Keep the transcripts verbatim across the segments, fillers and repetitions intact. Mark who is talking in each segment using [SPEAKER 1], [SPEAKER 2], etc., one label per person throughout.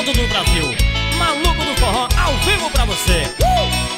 [SPEAKER 1] canto do Brasil. Maluco do Forró, ao vivo pra você. uh!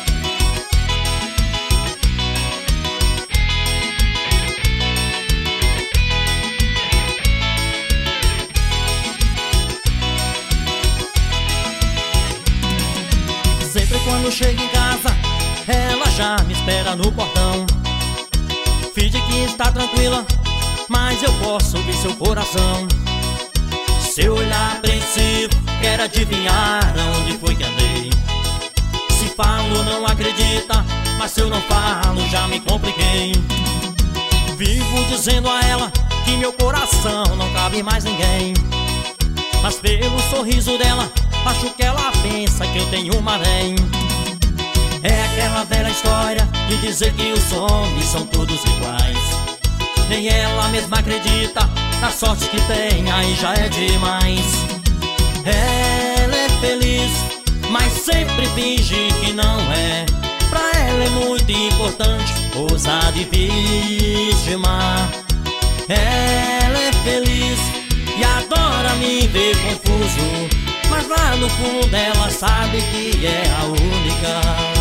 [SPEAKER 1] Sempre quando chego em casa, ela já me espera no portão. Finge que está tranquila, mas eu posso ouvir seu coração. Seu olhar apreensivo quer adivinhar onde foi que andei. Se falo não acredita, mas se eu não falo já me compliquei. Vivo dizendo a ela que meu coração não cabe mais ninguém, mas pelo sorriso dela acho que ela pensa que eu tenho um harém. É aquela velha história de dizer que os homens são todos iguais. Nem ela mesma acredita na sorte que tem, aí já é demais. Ela é feliz, mas sempre finge que não é. Pra ela é muito importante posar de vítima. Ela é feliz e adora me ver confuso, mas lá no fundo ela sabe que é a única.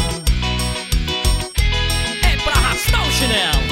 [SPEAKER 1] É pra arrastar o chinelo.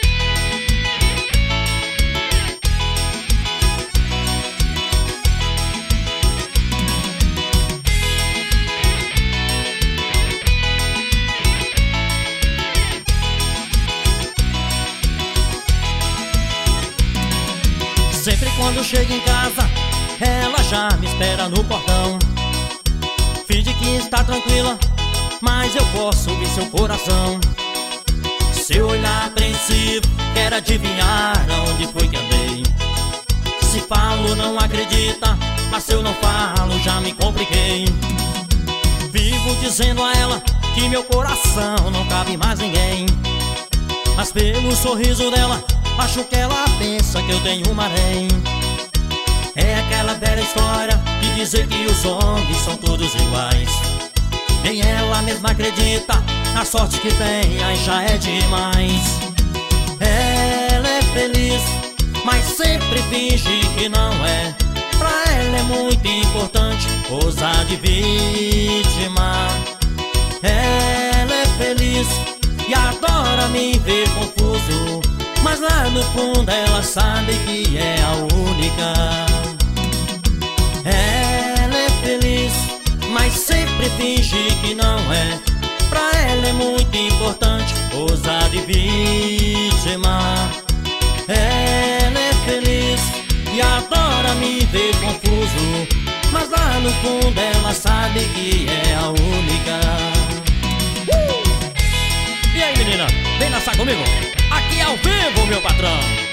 [SPEAKER 1] Sempre quando chego em casa, ela já me espera no portão. Finge que está tranquila, mas eu posso ouvir seu coração. Seu olhar apreensivo quer adivinhar onde foi que andei. Se falo não acredita, mas se eu não falo já me compliquei. Vivo dizendo a ela que meu coração não cabe mais ninguém, mas pelo sorriso dela acho que ela pensa que eu tenho um harém. É aquela velha história de dizer que os homens são todos iguais. Nem ela mesma acredita na sorte que tem, aí já é demais. Ela é feliz, mas sempre finge que não é. Pra ela é muito importante posar de vítima. Ela é feliz e adora me ver confuso, mas lá no fundo ela sabe que é a única. Ela é feliz, mas sempre finge que não é. Pra ela é muito importante posar de vítima. Ela é feliz e adora me ver confuso, mas lá no fundo ela sabe que é a única. uh! E aí menina, vem dançar comigo? Aqui ao vivo, meu patrão.